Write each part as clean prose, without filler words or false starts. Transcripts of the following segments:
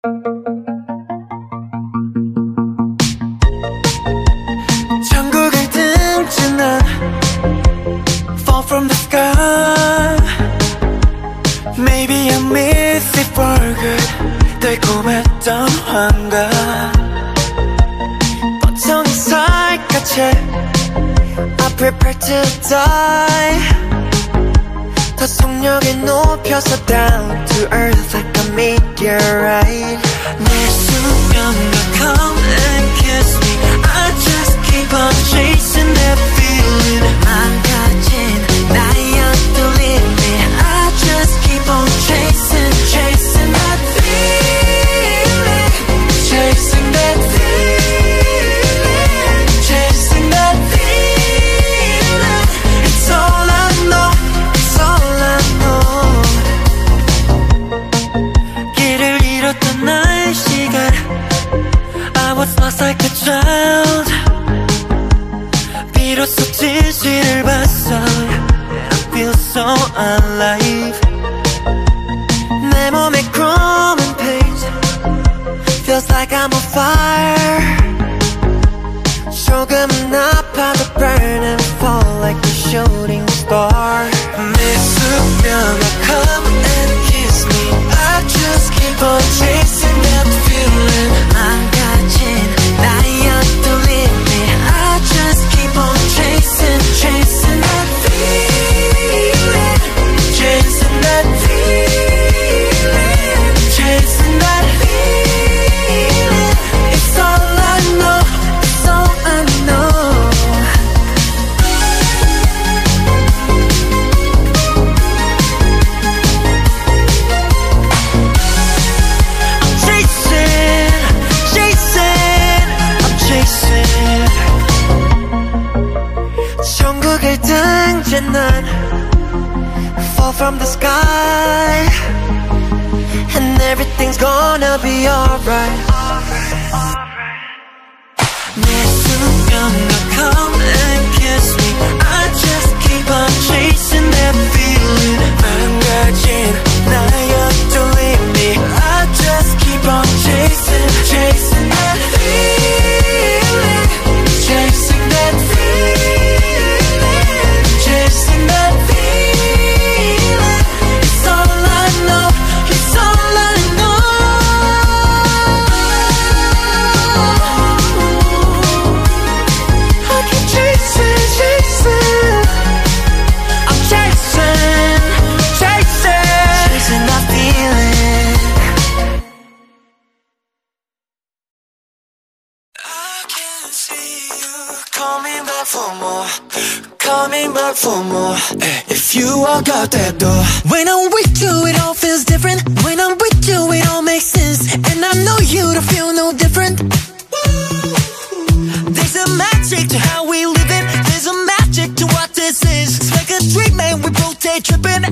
천국을 등지는 Fall from the sky. Maybe I miss it for good. 달콤했던 환각 뻔쩍이 살갗에 I prepare to die. 더 속력을 높여서 down to earth like a meteorite. 내 수면과 come and kiss me. I just keep on chasing that feeling. 망가진 나의 뚫림이 I just keep on chasing, chasing that feeling. Chasing that feeling. Chasing that feeling. It's all I know, it's all I know. 길을 잃었던 나의 시간 I was lost like a child. 비로소 진실을 봤어. I feel so alive. 내 몸에 chrome page feels like I'm on fire. 조금은 아파도 burn and fall like a shooting star. 내 수면에 come and kiss me. I just keep on chasing that feeling. 망가진 나의 뚫림이 I just keep on chasing, chasing that feeling. Chasing that feeling. Chasing that feeling. It's all I know, it's all I know. I'm chasing, chasing, I'm chasing. 천국을 등진 난 fall from the sky. And everything's gonna be alright. 내 수면과 come and kiss me. I just keep on chasing that feeling. 망가진 나의 뚫림이 I just keep on chasing, chasing that feeling. Chasing that feeling. Chasing that feeling. It's all I know, it's all I know. I keep chasing, chasing. I'm chasing, chasing. Chasing that feeling. I can see you coming back for more, coming back for more. If you walk out that door, when I'm with you it all feels different. When I'm with you it all makes sense. And I know you don't feel no different. There's a magic to how we live it. There's a magic to what this is. It's like a dream and we both day tripping.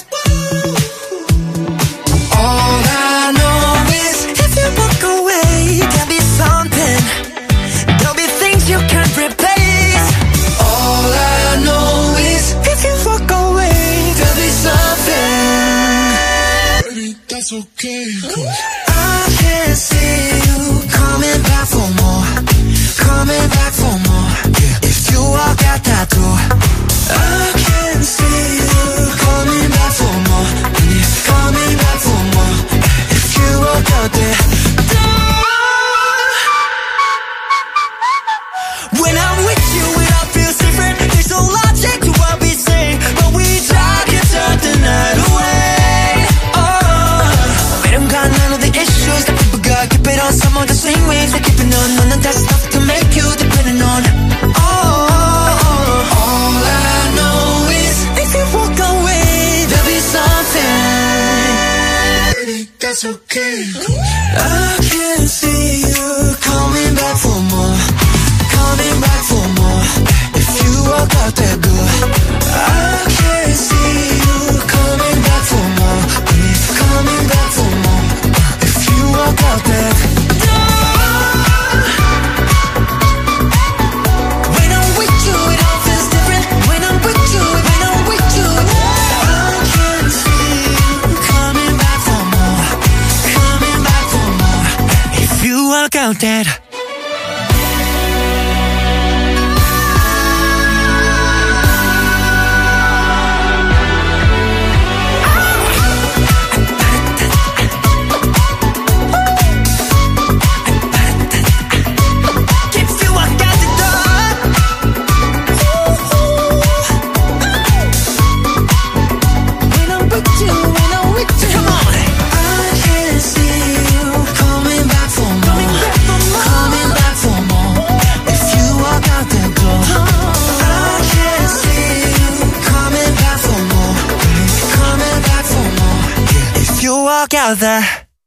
All I know is if you walk away there'll be something. There'll be things you can't replace. All I know is if you walk away there'll be something. Baby, that's okay. I can see you coming back for more, coming back for more. If you walk out that door, I can see you coming back for more, coming back for more. If you walk out that door, when I'm with you it all feels different. There's no logic to what we say, but we talk and talk the night away. Oh, 매력과 none of the issues that people got. Keep it on some of the same waves they keep it on. None of that stuff to make you dependent on. All I know is if you walk away there'll be something. Baby, that's okay. I can see you coming back for more, coming back for more. If you walk out that door, I can see you coming back for more, coming back for more. If you walk out that door, when I'm with you it all feels different. When I'm with you, when I'm with you, I can see you coming back for more, coming back for more. about that. Walk out there.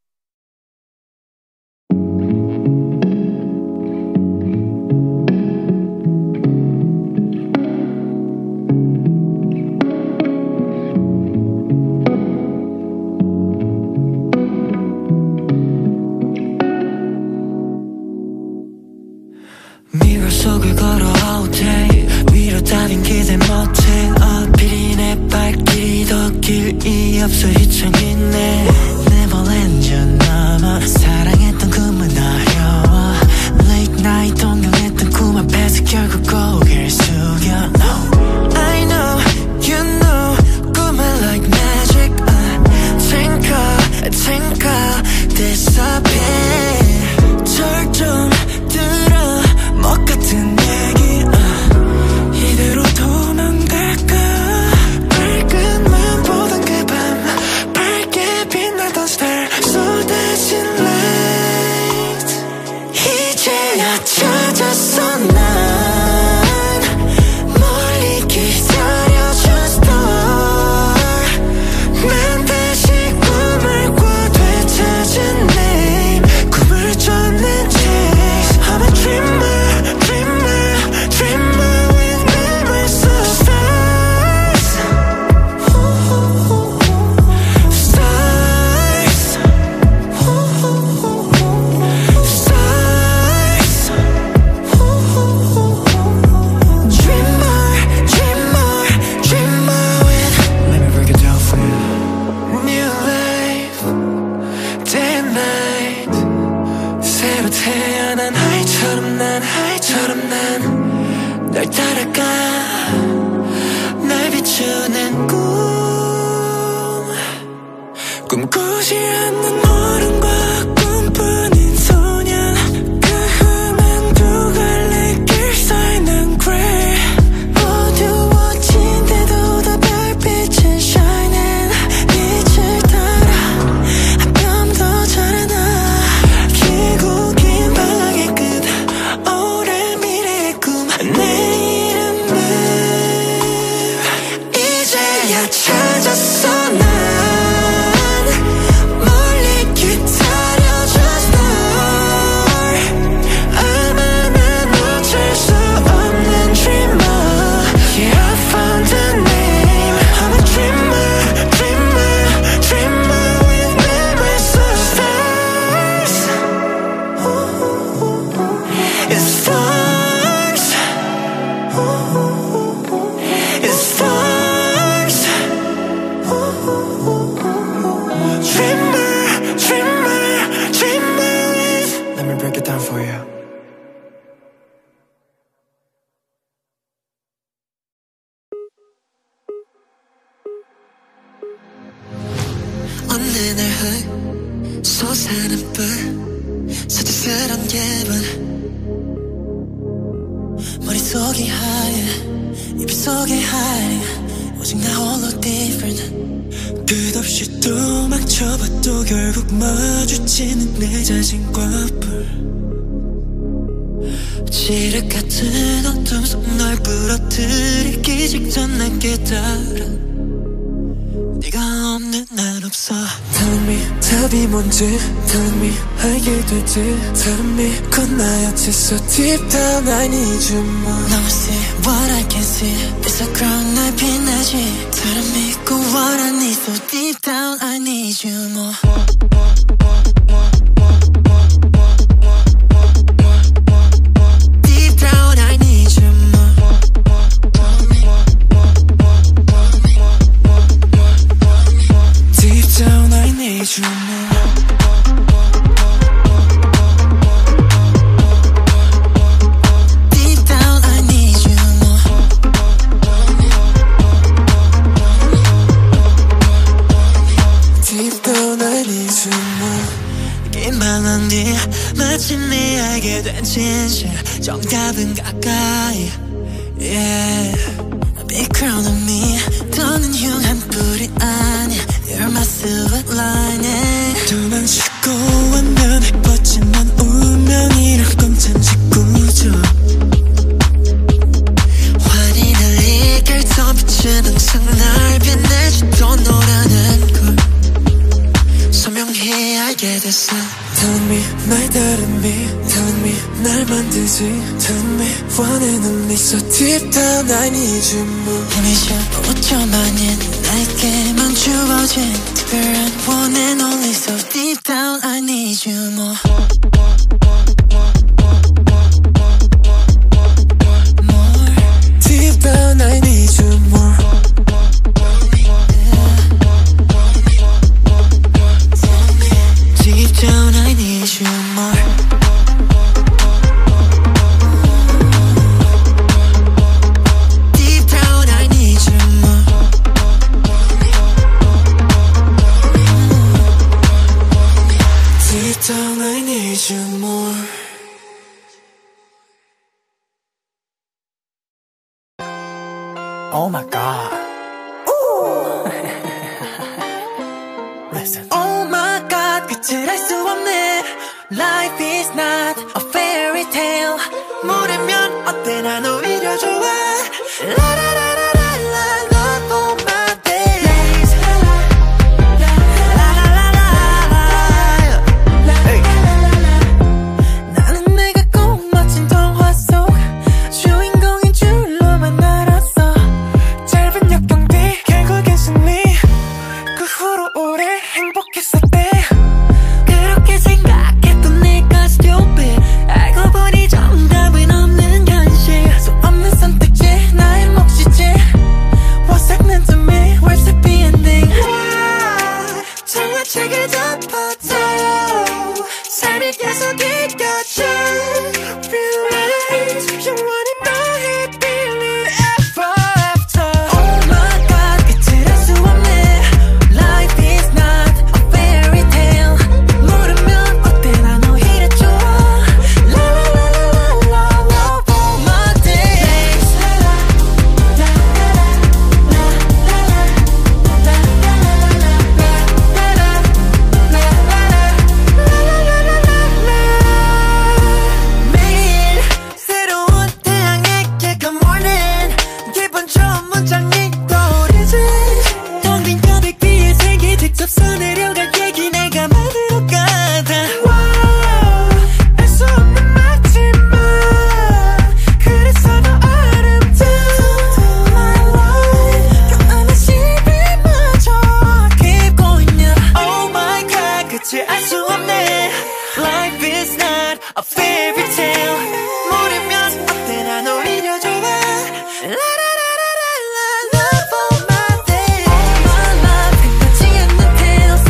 미러 속을 걸어 all day 위로 따윈 기대 못해 어필이 내 발길이 더 길이 없어 이창이네 Neverland 준 넘어 사랑했던 꿈은 어려워 Late night 동경했던 꿈 앞에서 결국 고개를 숙여 No I know, you know 꿈은 like magic twinkle, disappear 절정 들어 먹 같은 얘기 이대로 도망갈까 밝은 맘보단 그 밤 밝게 빛나던 star 쏟아진 light 이제야 찾았어 난 멀리 기다려준 star 난 다시 꿈을 꿔 되찾은 name 꿈을 쫓는 chase I'm a dreamer 태어난 하이처럼 난 널 따라가 날 비추는 꿈꾸지 않는 어른과 꿈뿐인 소년 그 험한 두 갈래 길 사이 난 gray 어두워진데도 더 별빛은 shining 빛을 따라 한 뼘 더 자라나 길고 긴 방향의 끝 오랜 미래의 꿈 내일은 이제야 찾았어 난 어느 날 솟아는 불 서짓스런 기분 머릿속이 하얘 입 속이 하얘 오직 나 홀로 different 끝없이 도망쳐봐도 결국 마주치는 내 자신과 불 지륵 같은 어둠 속 널 부러뜨리기 직전 난 깨달아 네가 없는 난 없어 Tell me 답이 뭔지 Tell me 알게 될지 Tell me 건나였지 So deep down I need you more Now I see what I can see It's a crown 날 빛나지 Tell me go what I need So deep down I need you more 진실 정답은 가까이 yeah. Big crown on me 더는 흉한 뿔이 아니야 You're my silver lining 도망치고 왔면 예뻤지만 운명이란 건 잠시 꾸죠 환희를 이끌 더 빛은 항상 날 빛내주던 너라는 걸 선명히 알게 됐어 Tell me 날 다름이 Tell me 날 만들지 Tell me 원하는 미소 Deep down I need you more 힘이 셔 5초 만인 나에게만 주어진 특별한 one and only So deep down I need you more More Deep down I need you more Deep down I need you more Deep down I need you more Deep down I need you more Oh my god Listen Oh my god 끝을 알 수 없네 Life is not a fairy tale 모르면 어때 난 오히려 좋아 라라라라라라 love all my days 나는 내가 꼭 멋진 동화 속 주인공인 줄로만 알았어 짧은 역경 뒤 결국엔 승리 그 후로 오래 행복했었대 그렇게 생각했던 내가 stupid 알고 보니 정답은 없는 현실 수 없는 선택지 나의 몫이지 What's happening to me? Where's the happy ending? 장화책을 덮어도 삶이 계속 이겨져 Realize 영원히 너의 feeling ever after Oh my god 끝을 알 수 없네 Life is not a fairy tale 모르면 어때 난 오히려 좋아 La la la la la la love all my days 매일 새로운 태양에게 good morning 기분 좋은 문장이 떠오르지 텅 빈 컵에 귀에 색이 직접 써내려갈 얘기 내가 만들어 가다 알 수 없는 말지만 그래서 더 아름다운 my life 껴안은 시비마저 깊고 있냐 Oh my god 끝을 알 수 없네 Life is not a fairy tale 모르면 어때 난 오히려 좋아 라라라라라라 love all my days All my life 끝나지 않는 tales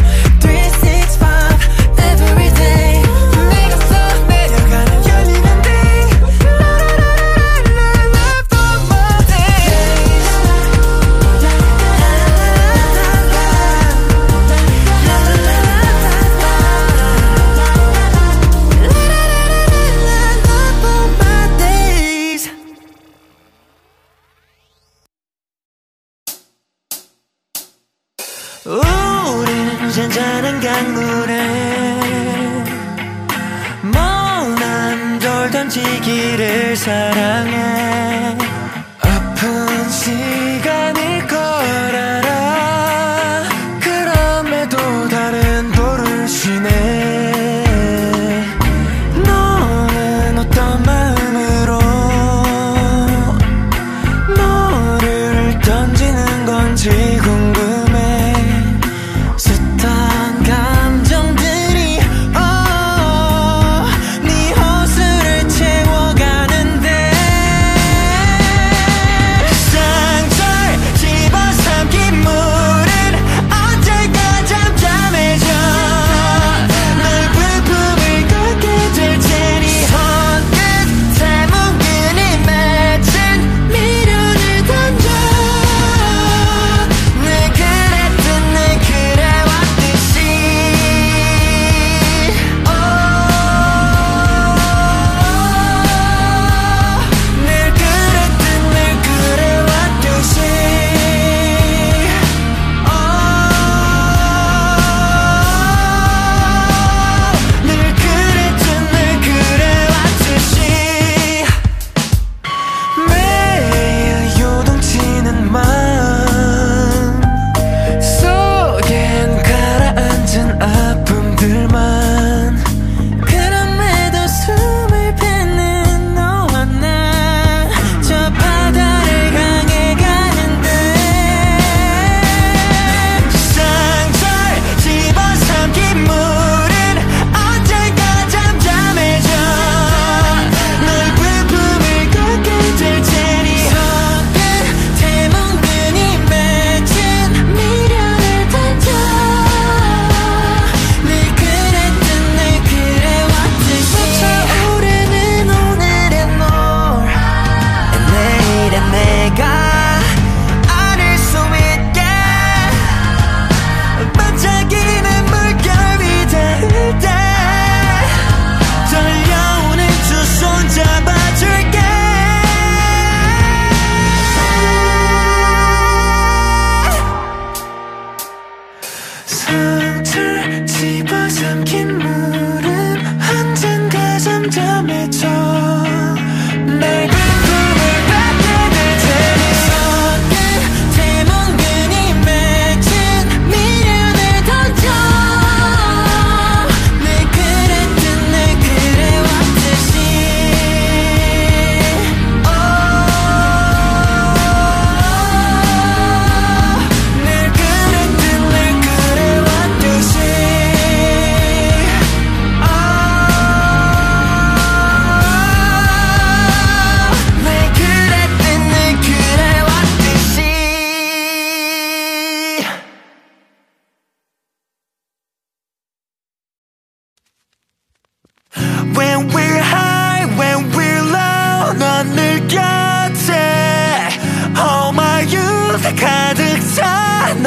365 every day 내가 써 내려가는 연인한 day 라라라라라 love all my days love all my days 우린 잔잔한 강물에 멍한 돌 던지기를 사랑해 아픈 시간일 걸 알아 그럼에도 다른 돌을 쉬네 너는 어떤 마음으로 너를 던지는 건지 궁금해 숱한 감정들이 네 호수를 채워가는데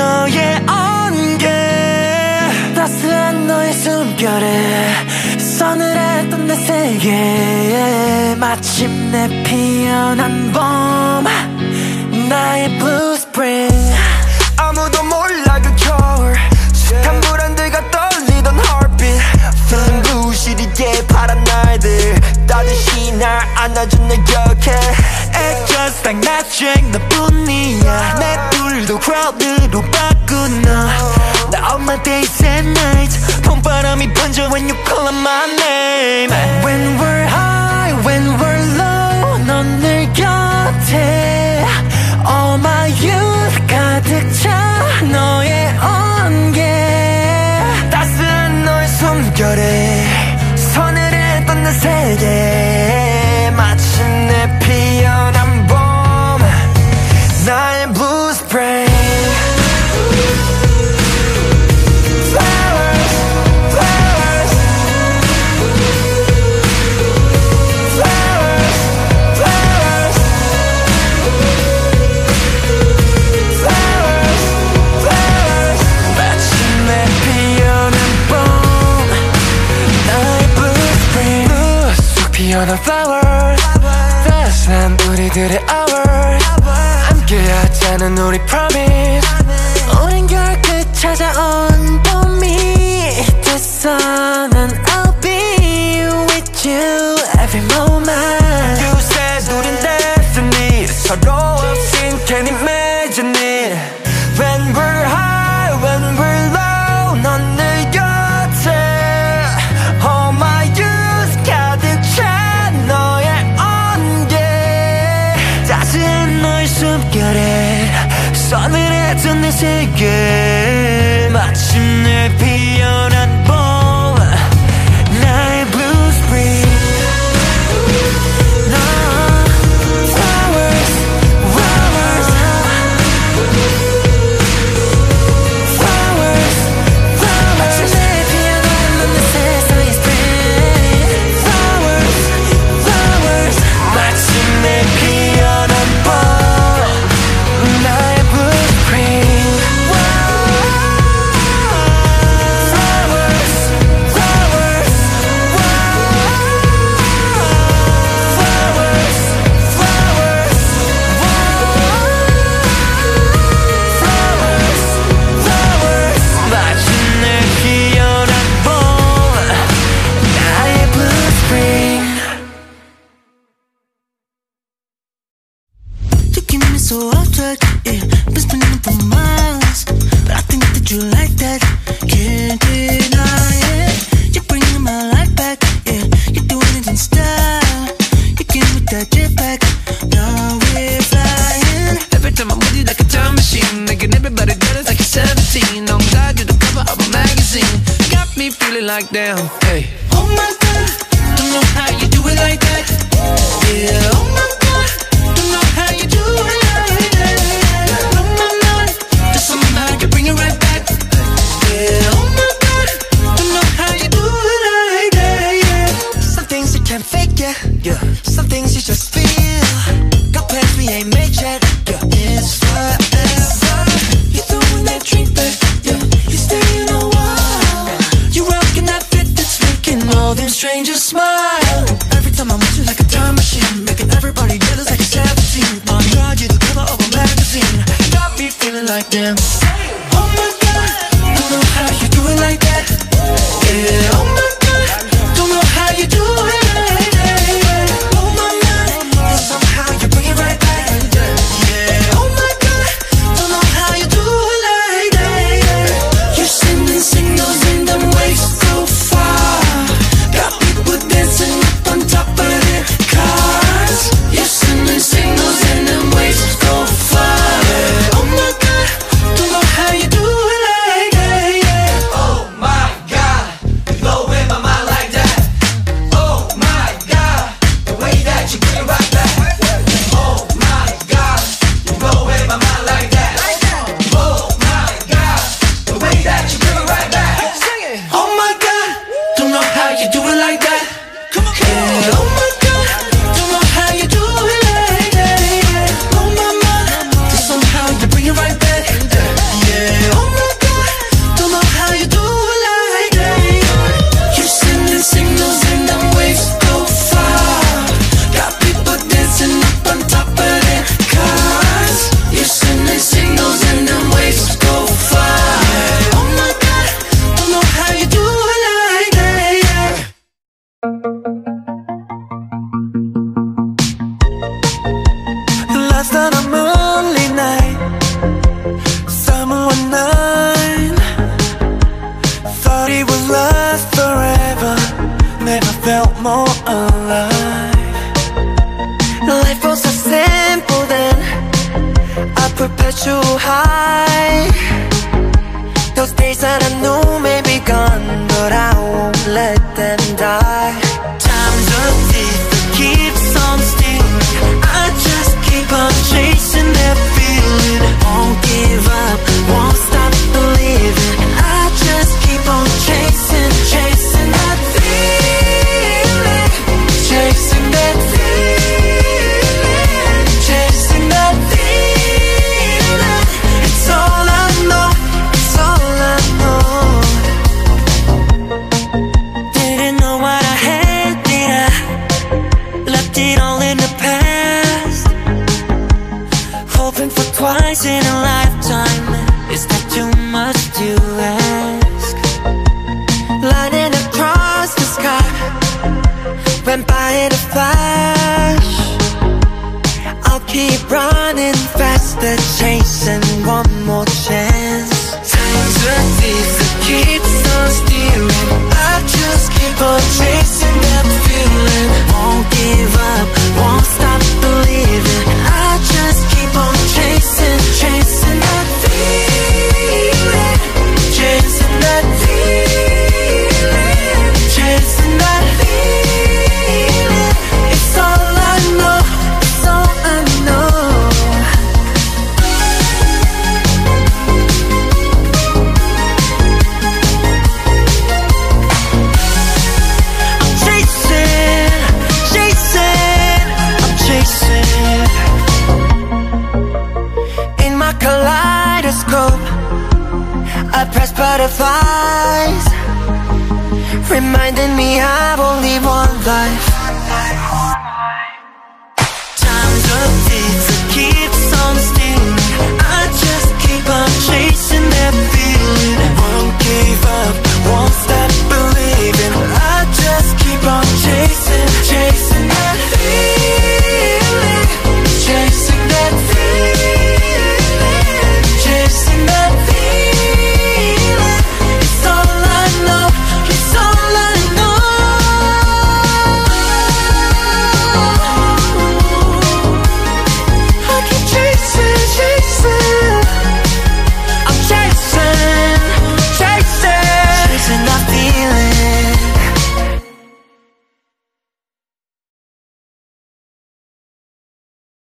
너의 온기 따스한 너의 숨결에 서늘했던 내 세계 마침내 피어난 봄 나의 blue spring 아무도 몰라 그 겨울 숱한 불안들과 떨리던 heartbeat Feeling blue 시리게 파란 날들 따뜻이 날 안아준 내 곁에 It's just like magic 너뿐이야 내 둘도 crowd로 바꾼 너 all my days and nights 봄바람이 번져 when you call out my name When we're high, when we're low 넌 늘 곁에 All my youth 가득 차 너의 온기 따스한 너의 숨결에 서늘했던 내 세계 마침내 피어난 봄 나의 blue spring 피어난 flowers 따스한 우리들의 hours 함께하자는 우리 promise 오랜 겨울 끝 찾아온 봄이 됐어 난 I'll be with you every moment You said 우린 destiny 서로 없인 can't imagine it When we're high, when we're low 넌 늘 곁에 All my youth 가득 차 너의 온기 따스한 너의 숨결에 서늘했던 내 세계 마침내 피어난 봄 나의 blue spring Flowers, flowers Flowers, flowers 마침내 피어난 내 세상의 spring Flowers, flowers 마침내 피어난 봄 나의 blue spring Flowers, flowers Flowers, flowers Flowers, 마침내 피어난 봄 나의 blue spring You keep me so off track, yeah. Been spinning for miles, but I think that you like that. Can't deny it. You're bringing my life back, yeah. You do it in style. You give me that jetpack. Now we're flying. Every time I'm with you like a time machine making everybody jealous like you're 17 On God, you're the cover of a magazine Got me feeling like damn, hey Oh my God, don't know how you do it like that. Yeah, oh my God, don't know how you do it like that. Blow my mind, just somehow you bring it right back. Yeah, oh my God, don't know how you do it like that. Yeah, some things you can't fake, yeah. Some things you just feel. Got plans we ain't made yet. Yeah, it's forever. You throwing that drink back, yeah. You staying a while. You rocking that fit that's making all them strangers smile. Every time I'm with you like a time machine, making everybody jealous like a 17. On God, you're the cover of a magazine. Got me feeling like damn. Oh my God, don't know how you do it like that. Yeah, oh my God, don't know how you do it like that. Yeah, oh my mind, and somehow you bring it right back. Yeah, oh my God, don't know how you do it like that. Yeah, you're sending signals in them waves so far. Got people dancing up on top of their cars. You're sending signals in them waves so far. Yeah, oh my God, don't know how you do it like that. Yeah, Oh my God, you blowing my mind like that Oh too high. Those days that I know may be gone, but I won't let them die. Time's a thief that keeps on stealing. I just keep on chasing that feeling. Won't give up, won't stop believing. I just keep on chasing, chasing that feeling. Chasing that feeling. Chasing that feeling. It's all I know, it's all I know. Didn't know what I had, did I? Left it all in the past. Hoping for twice in a lifetime. Is that too much to ask? Lightning across the sky went by in a flash. I'll keep running faster, chasing one more chance. Time's a thief that keeps on stealing. I just keep on chasing that feeling. Won't give up, won't stop believing. I just keep on chasing, chasing that feeling. Chasing that feeling. Chasing that feeling. It's all I know, it's all I know. I'm chasing, chasing, I'm chasing. In my kaleidoscope, I press butterflies, reminding me I've only one life.